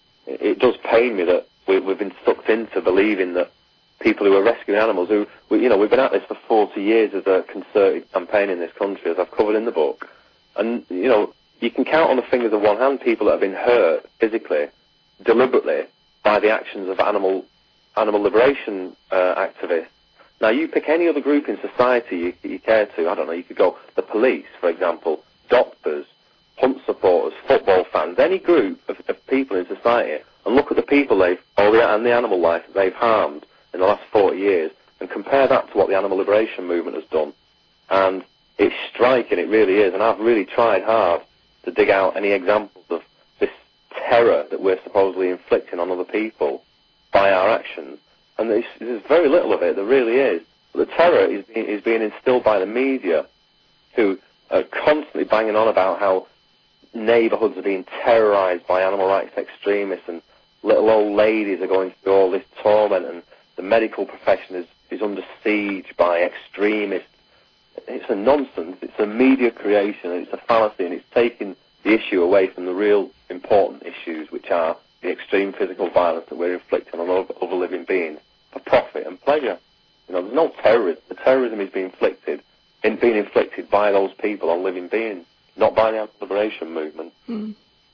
it does pain me that we, we've been sucked into believing that people who are rescuing animals, who, we, you know, we've been at this for forty years as a concerted campaign in this country, as I've covered in the book. And, you know, you can count on the fingers of one hand people that have been hurt physically, deliberately, by the actions of animal animal liberation uh, activists. Now, you pick any other group in society you, you care to. I don't know, you could go the police, for example, doctors, hunt supporters, football fans, any group of, of people in society, and look at the people they've, or the, and the animal life that they've harmed in the last forty years, and compare that to what the animal liberation movement has done. And it's striking, it really is, and I've really tried hard to dig out any examples of this terror that we're supposedly inflicting on other people by our actions. And there's, there's very little of it, there really is. But the terror is, is being instilled by the media, who are constantly banging on about how neighbourhoods are being terrorised by animal rights extremists, and little old ladies are going through all this torment, and the medical profession is, is under siege by extremists. It's a nonsense. It's a media creation, and it's a fallacy, and it's taking the issue away from the real important issues, which are the extreme physical violence that we're inflicting on other, other living beings for profit and pleasure. You know, there's no terrorism. The terrorism is being inflicted, in being inflicted by those people on living beings, not by the anti-liberation movement. Hmm.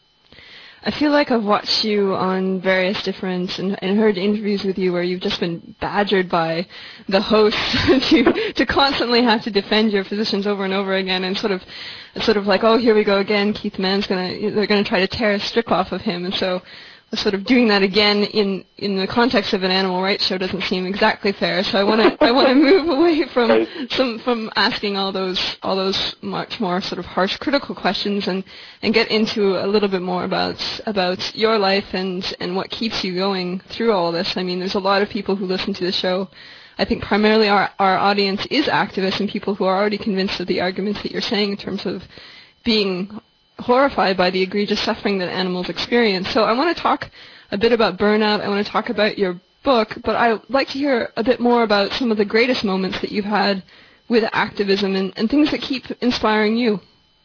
I feel like I've watched you on various different and, and heard interviews with you where you've just been badgered by the hosts to to constantly have to defend your positions over and over again, and sort of sort of like, oh, here we go again. Keith Mann's gonna they're gonna try to tear a strip off of him, and so sort of doing that again in, in the context of an animal rights show doesn't seem exactly fair. So I want to I want to move away from some from asking all those all those much more sort of harsh critical questions and, and get into a little bit more about about your life and, and what keeps you going through all this. I mean, there's a lot of people who listen to the show. I think primarily our our audience is activists and people who are already convinced of the arguments that you're saying in terms of being horrified by the egregious suffering that animals experience. So I want to talk a bit about burnout. I want to talk about your book, but I'd like to hear a bit more about some of the greatest moments that you've had with activism and, and things that keep inspiring you.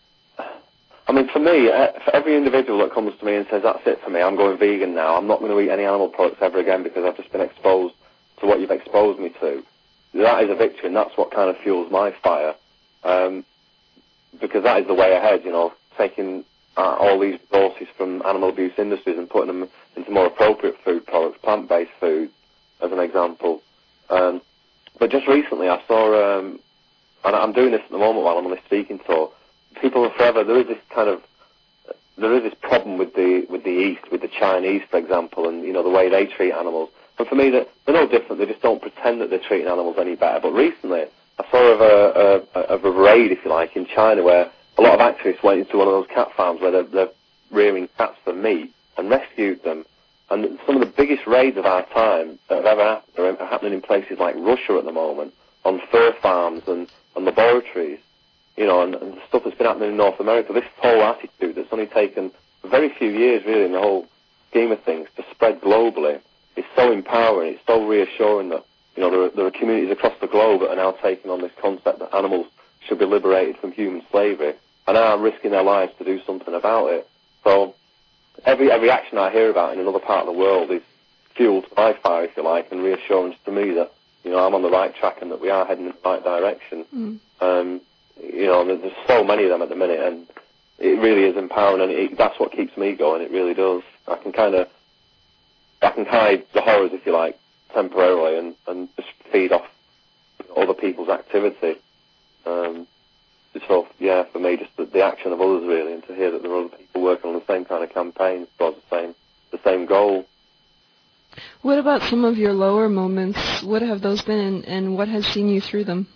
I mean, for me, for every individual that comes to me and says, that's it for me, I'm going vegan now, I'm not going to eat any animal products ever again because I've just been exposed to what you've exposed me to, that is a victory, and that's what kind of fuels my fire. Um, because that is the way ahead, you know, taking uh, all these resources from animal abuse industries and putting them into more appropriate food products, plant-based food, as an example. Um, but just recently I saw, um, and I'm doing this at the moment while I'm on this speaking tour, people are forever, there is this kind of, there is this problem with the with the East, with the Chinese, for example, and, you know, the way they treat animals. And for me, they're, they're no different, they just don't pretend that they're treating animals any better. But recently, I saw of a, a, of a raid, if you like, in China where a lot of activists went into one of those cat farms where they're, they're rearing cats for meat and rescued them. And some of the biggest raids of our time that have ever happened are happening in places like Russia at the moment, on fur farms and, and laboratories, you know, and, and the stuff that's been happening in North America. This whole attitude that's only taken a very few years, really, in the whole scheme of things, to spread globally, is so empowering. It's so reassuring that, you know, there are, there are communities across the globe that are now taking on this concept that animals should be liberated from human slavery and are risking their lives to do something about it. So every every action I hear about in another part of the world is fueled by fire, if you like, and reassurance to me that, you know, I'm on the right track and that we are heading in the right direction. Mm. Um, you know, and there's so many of them at the minute, and it really is empowering, and it, that's what keeps me going. It really does. I can kind of, I can hide the horrors, if you like, temporarily, and, and just feed off other people's activity. Um, so, yeah, for me, just the, the action of others, really, and to hear that there are other people working on the same kind of campaigns towards the same, the same goal. What about some of your lower moments? What have those been, and, and what has seen you through them?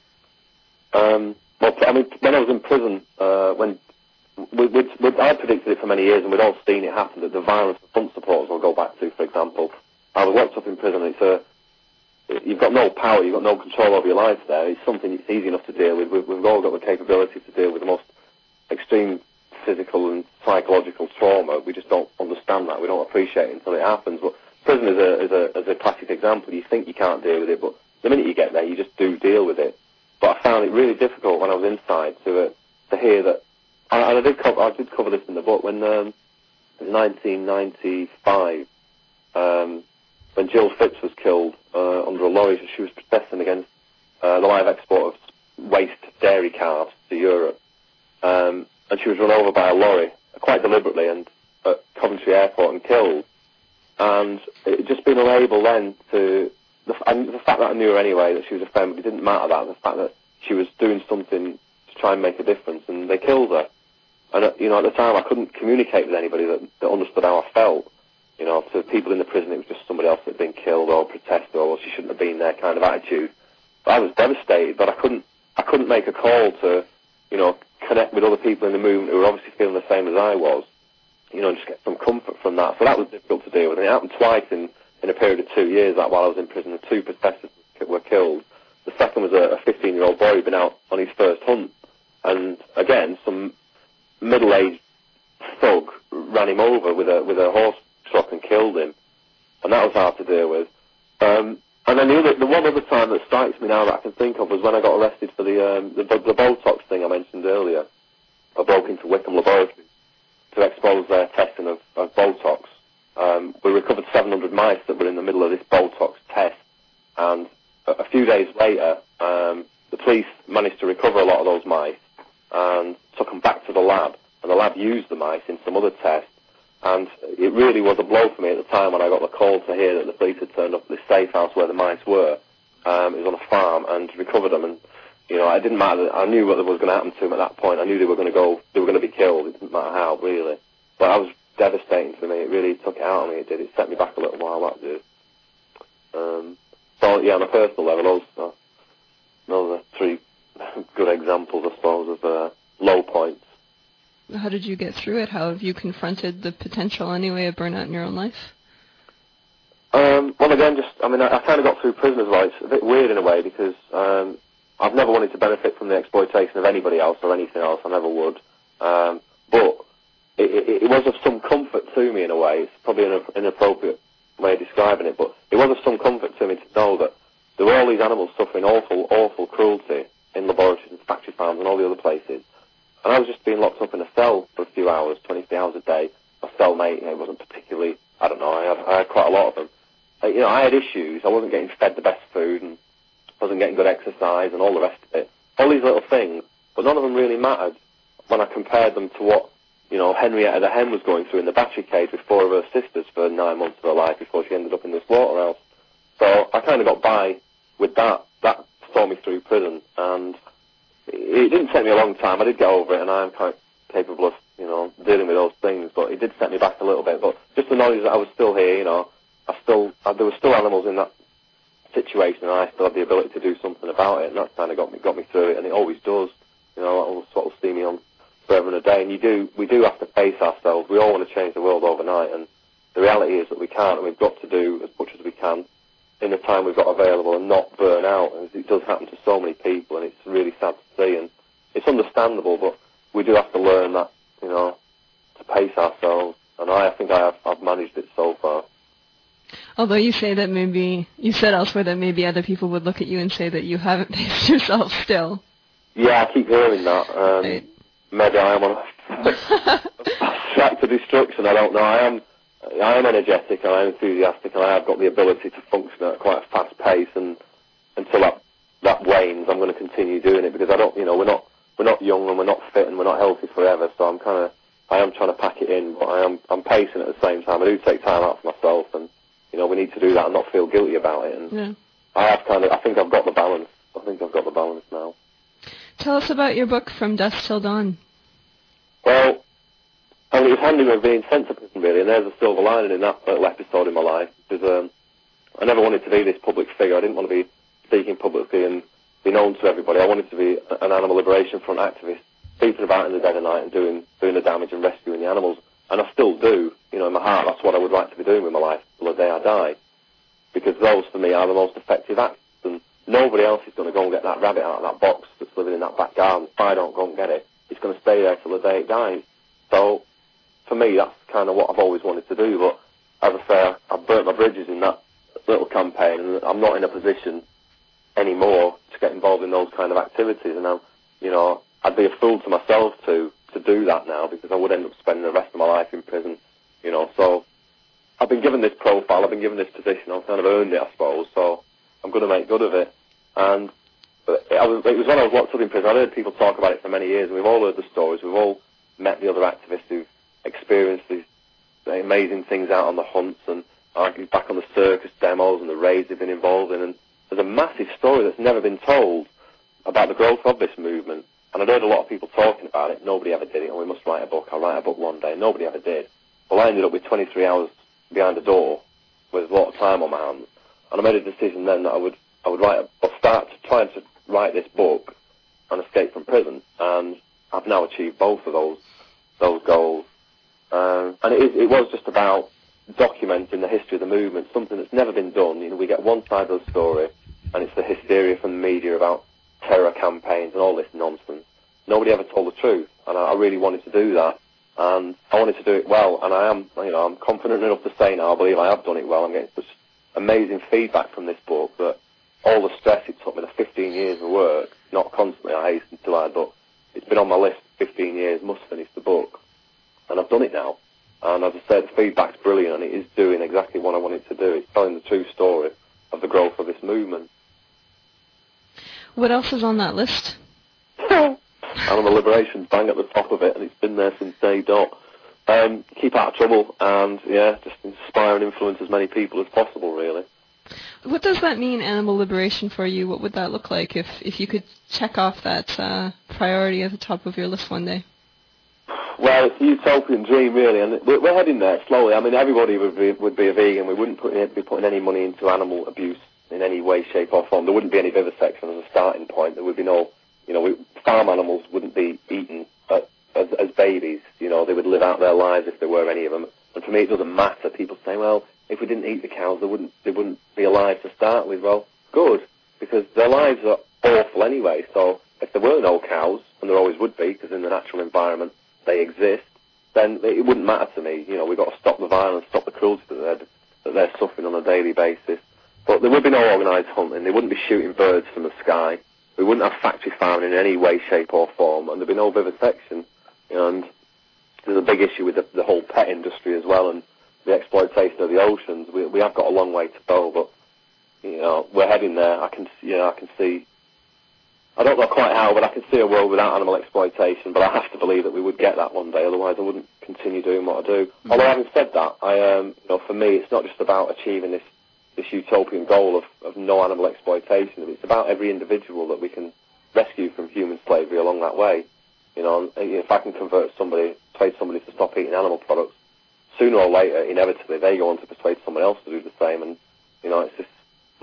Um, well, I mean, when I was in prison, uh, when we, we'd, we'd, I predicted it for many years, and we'd all seen it happen, that the violence the front supporters will go back to, for example. I was locked up in prison. It's a, you've got no power, you've got no control over your life there. It's something that's easy enough to deal with. We've, we've all got the capability to deal with the most extreme physical and psychological trauma. We just don't understand that. We don't appreciate it until it happens. But prison is a, is a, is a classic example. You think you can't deal with it, but the minute you get there, you just do deal with it. But I found it really difficult when I was inside to uh, to hear that, and I did cover, I did cover this in the book, when um, in nineteen ninety-five, um, when Jill Phipps was killed uh, under a lorry, she was protesting against uh, the live export of waste dairy calves to Europe, um, and she was run over by a lorry, quite deliberately, and at Coventry Airport and killed. And it just been unable then to, the, and the fact that I knew her anyway, that she was a friend, it didn't matter that, the fact that she was doing something to try and make a difference, and they killed her. And, uh, you know, at the time I couldn't communicate with anybody that, that understood how I felt. You know, to people in the prison it was just somebody else that had been killed or protested or well, she shouldn't have been there kind of attitude. But I was devastated, but I couldn't, I couldn't make a call to, you know, connect with other people in the movement who were obviously feeling the same as I was. You know, and just get some comfort from that. So that was difficult to deal with. And it happened twice in, in a period of two years, that while I was in prison, the two protesters were killed. The second was a fifteen-year-old boy who'd been out on his first hunt. And again, some middle-aged thug ran him over with a with a horse truck and killed him. And that was hard to deal with. Um, and then the other, the one other time that strikes me now that I can think of was when I got arrested for the um, the, the Botox thing I mentioned earlier. I broke into Wickham Laboratories to expose their testing of, of Botox. Um, we recovered seven hundred mice that were in the middle of this Botox test, and a, a few days later, um, the police managed to recover a lot of those mice and took them back to the lab, and the lab used the mice in some other tests, and it really was a blow for me at the time when I got the call to hear that the police had turned up at this safe house where the mice were. Um, it was on a farm, and recovered them, and you know, it didn't matter. I knew what was going to happen to them at that point. I knew they were going to go, they were going to be killed. It didn't matter how, really. But I was devastating for me. It really took it out on me. It did. It set me back a little while, that did. Um, so, yeah, on a personal level, those, uh, those are three good examples, I suppose, of uh, low points. How did you get through it? How have you confronted the potential, anyway, of burnout in your own life? Um, well, again, just, I mean, I, I kind of got through prison as well. It's a bit weird in a way because um, I've never wanted to benefit from the exploitation of anybody else or anything else. I never would. Um, but it, it, it was of some comfort to me in a way. It's probably an inappropriate way of describing it, but it was of some comfort to me to know that there were all these animals suffering awful, awful cruelty in laboratories and factory farms and all the other places. And I was just being locked up in a cell for a few hours, twenty-three hours a day. My cellmate, you know, wasn't particularly, I don't know, I had, I had quite a lot of them. Uh, you know, I had issues. I wasn't getting fed the best food and wasn't getting good exercise and all the rest of it. All these little things, but none of them really mattered when I compared them to what, you know, Henrietta the hen was going through in the battery cage with four of her sisters for nine months of her life before she ended up in the slaughterhouse. So I kind of got by with that. That saw me through prison, and it didn't take me a long time. I did get over it, and I am quite capable of, you know, dealing with those things, but it did set me back a little bit. But just the knowledge that I was still here, you know, I still, I, there were still animals in that situation, and I still have the ability to do something about it, and that kind of got me got me through it, and it always does. You know, that's what will see me on forever and a day. And you do, we do have to pace ourselves. We all want to change the world overnight, and the reality is that we can't, and we've got to do as much as we can in the time we've got available and not burn out. And it does happen to so many people, and it's really sad to see, and it's understandable, but we do have to learn that, you know, to pace ourselves. And I, I think I have, I've managed it so far. Although you say that maybe, you said elsewhere that maybe other people would look at you and say that you haven't paced yourself still. Yeah, I keep hearing that. Um, right. Maybe I am on a track to destruction, I don't know. I am I am energetic, and I am enthusiastic, and I have got the ability to function at quite a fast pace, and until that, that wanes, I'm going to continue doing it, because I don't, you know, we're not, we're not young, and we're not fit, and we're not healthy forever, so I'm kind of, I am trying to pack it in, but I am, I'm pacing at the same time. I do take time out for myself, and, you know, we need to do that and not feel guilty about it, and yeah. I have kind of, I think I've got the balance. I think I've got the balance now. Tell us about your book, From Dusk Till Dawn. Well, I mean, it was handy with being sent to prison, really, and there's a silver lining in that little episode in my life, because um, I never wanted to be this public figure. I didn't want to be speaking publicly and be known to everybody. I wanted to be an animal liberation front activist, sleeping about in the dead of night and doing doing the damage and rescuing the animals. And I still do, you know, in my heart. That's what I would like to be doing with my life till the day I die, because those, for me, are the most effective acts. And nobody else is going to go and get that rabbit out of that box that's living in that back garden. If I don't go and get it, it's going to stay there till the day it dies. So, for me, that's kind of what I've always wanted to do. But, as I say, I've burnt my bridges in that little campaign, and I'm not in a position anymore to get involved in those kind of activities. And, I'm, you know, I'd be a fool to myself to, to do that now, because I would end up spending the rest of my life in prison, you know. So, I've been given this profile, I've been given this position, I've kind of earned it, I suppose, so I'm going to make good of it. And it was, it was when I was locked up in prison. I'd heard people talk about it for many years, and we've all heard the stories. We've all met the other activists who've experienced these amazing things out on the hunts and argued back on the circus demos and the raids they've been involved in. And there's a massive story that's never been told about the growth of this movement. And I'd heard a lot of people talking about it. Nobody ever did it. Oh, we must write a book. I'll write a book one day. Nobody ever did. Well, I ended up with twenty-three hours behind a door with a lot of time on my hands. And I made a decision then that I would I would write a, or start trying to write this book and escape from prison. And I've now achieved both of those those goals. Um, and it, is, it was just about documenting the history of the movement, something that's never been done. You know, we get one side of the story, and it's the hysteria from the media about terror campaigns and all this nonsense. Nobody ever told the truth, and I, I really wanted to do that, and I wanted to do it well. And I am, you know, I'm confident enough to say now, I believe I have done it well. I'm getting such amazing feedback from this book that all the stress it took me, the fifteen years of work, not constantly, I hasten to add, but it's been on my list fifteen years, must finish the book. And I've done it now. And as I said, the feedback's brilliant, and it is doing exactly what I want it to do. It's telling the true story of the growth of this movement. What else is on that list? Animal liberation's bang at the top of it, and it's been there since day dot. Um, keep out of trouble, and, yeah, just inspire and influence as many people as possible, really. What does that mean, animal liberation, for you? What would that look like if, if you could check off that uh, priority at the top of your list one day? Well, it's a utopian dream, really, and we're, we're heading there slowly. I mean, everybody would be, would be a vegan. We wouldn't put, be putting any money into animal abuse in any way, shape, or form. There wouldn't be any vivisection as a starting point. There would be no, you know, we, farm animals wouldn't be eaten uh, as, as babies. You know, they would live out their lives if there were any of them. And for me, it doesn't matter. People say, well, if we didn't eat the cows, they wouldn't, they wouldn't be alive to start with. Well, good, because their lives are awful anyway. So if there were no cows, and there always would be, because in the natural environment they exist, then it wouldn't matter to me. You know, we've got to stop the violence, stop the cruelty that they're, that they're suffering on a daily basis. But there would be no organised hunting. They wouldn't be shooting birds from the sky. We wouldn't have factory farming in any way, shape or form, and there'd be no vivisection. And there's a big issue with the, the whole pet industry as well, and the exploitation of the oceans. We, we have got a long way to go, but, you know, we're heading there. I can, you know, I can see, I don't know quite how, but I can see a world without animal exploitation, but I have to believe that we would get that one day, otherwise I wouldn't continue doing what I do. Mm-hmm. Although having said that, I, um, you know, for me, it's not just about achieving this, this utopian goal of, of no animal exploitation. It's about every individual that we can rescue from human slavery along that way. You know, if I can convert somebody, persuade somebody to stop eating animal products, sooner or later, inevitably, they go on to persuade someone else to do the same, and, you know, it's this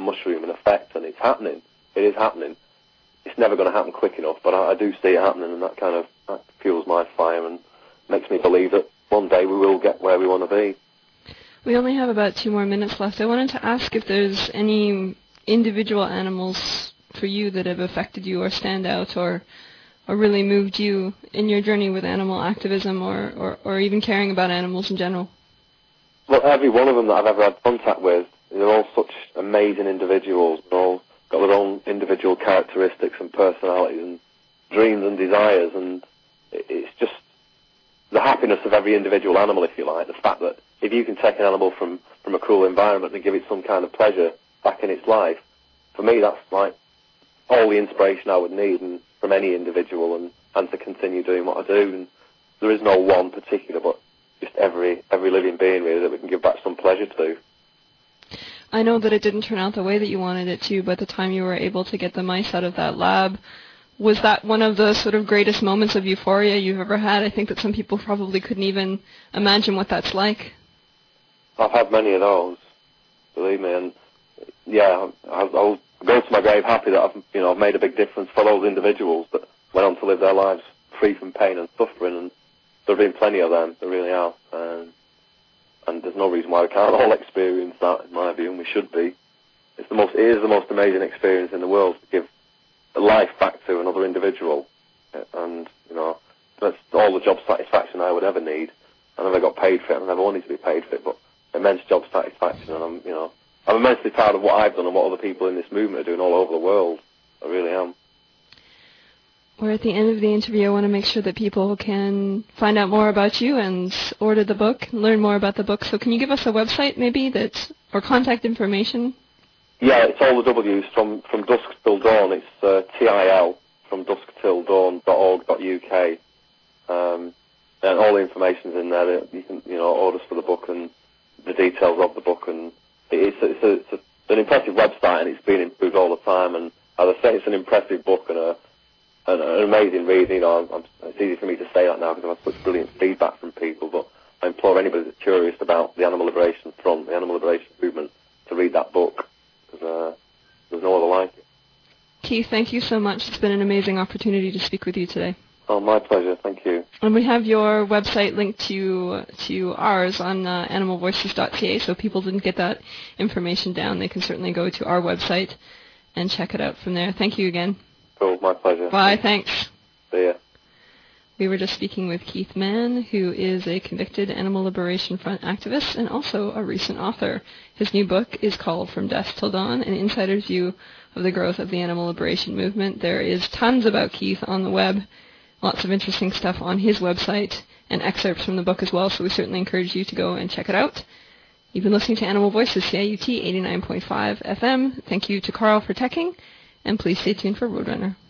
mushroom and effect, and it's happening. It is happening. It's never going to happen quick enough, but I, I do see it happening, and that kind of that fuels my fire and makes me believe that one day we will get where we want to be. We only have about two more minutes left. I wanted to ask if there's any individual animals for you that have affected you or stand out or or really moved you in your journey with animal activism or, or, or even caring about animals in general. Well, every one of them that I've ever had contact with, they're all such amazing individuals. They've all got their own individual characteristics and personalities and dreams and desires, and it's just the happiness of every individual animal, if you like, the fact that if you can take an animal from, from a cruel environment and give it some kind of pleasure back in its life, for me that's like all the inspiration I would need and from any individual, and, and to continue doing what I do. And there is no one particular, but just every every living being really that we can give back some pleasure to. I know that it didn't turn out the way that you wanted it to, but the time you were able to get the mice out of that lab, was that one of the sort of greatest moments of euphoria you've ever had? I think that some people probably couldn't even imagine what that's like. I've had many of those, believe me, and yeah, I'll, I'll go to my grave happy that I've, you know, I've made a big difference for those individuals that went on to live their lives free from pain and suffering, and there have been plenty of them, there really are, and, and there's no reason why we can't all experience that, in my view, and we should be. It's the most, it is the most amazing experience in the world to give a life back to another individual, and, you know, that's all the job satisfaction I would ever need. I never got paid for it, I never wanted to be paid for it, but immense job satisfaction, and I'm, you know, I'm immensely proud of what I've done and what other people in this movement are doing all over the world. I really am. We're at the end of the interview. I want to make sure that people can find out more about you and order the book, learn more about the book. So can you give us a website maybe that, or contact information? Yeah, it's all the W's from, from dusk till dawn. It's uh, T I L, from dusk till dawn dot org dot U K. Um, and all the information's in there. You can, you know, orders for the book and the details of the book, and it's, it's, a, it's a, an impressive website, and it's been improved all the time. And as I say, it's an impressive book and a an, an amazing read. You know, I'm, I'm, it's easy for me to say that now because I've had such brilliant feedback from people. But I implore anybody that's curious about the Animal Liberation Front, the Animal Liberation Movement, to read that book, because uh, there's no other like it. Keith, thank you so much. It's been an amazing opportunity to speak with you today. Oh, my pleasure. Thank you. And we have your website linked to to ours on uh, animal voices dot c a, so if people didn't get that information down, they can certainly go to our website and check it out from there. Thank you again. Cool, my pleasure. Bye, thanks. See ya. We were just speaking with Keith Mann, who is a convicted Animal Liberation Front activist and also a recent author. His new book is called From Dusk Till Dawn, an insider's view of the growth of the animal liberation movement. There is tons about Keith on the web. Lots of interesting stuff on his website and excerpts from the book as well, so we certainly encourage you to go and check it out. You've been listening to Animal Voices, C I U T eighty-nine point five F M. Thank you to Carl for teching, and please stay tuned for Roadrunner.